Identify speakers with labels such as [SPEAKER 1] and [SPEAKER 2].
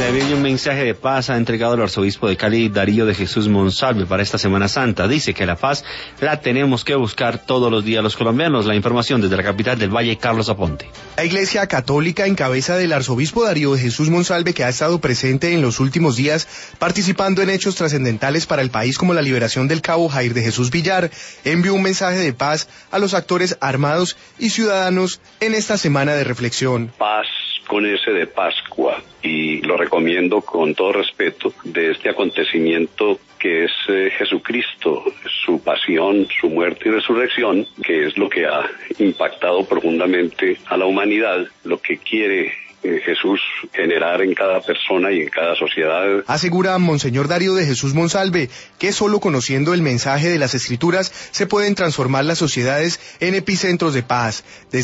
[SPEAKER 1] Viene un mensaje de paz ha entregado el arzobispo de Cali, Darío de Jesús Monsalve, para esta Semana Santa. Dice que la paz la tenemos que buscar todos los días los colombianos. La información desde la capital del Valle, Carlos Aponte.
[SPEAKER 2] La Iglesia Católica, en cabeza del arzobispo Darío de Jesús Monsalve, que ha estado presente en los últimos días participando en hechos trascendentales para el país como la liberación del cabo Jair de Jesús Villar, envió un mensaje de paz a los actores armados y ciudadanos en esta semana de reflexión.
[SPEAKER 3] Paz con ese de Pascua, y lo recomiendo con todo respeto, de este acontecimiento que es Jesucristo, su pasión, su muerte y resurrección, que es lo que ha impactado profundamente a la humanidad, lo que quiere Jesús generar en cada persona y en cada sociedad.
[SPEAKER 2] Asegura Monseñor Darío de Jesús Monsalve que solo conociendo el mensaje de las Escrituras se pueden transformar las sociedades en epicentros de paz.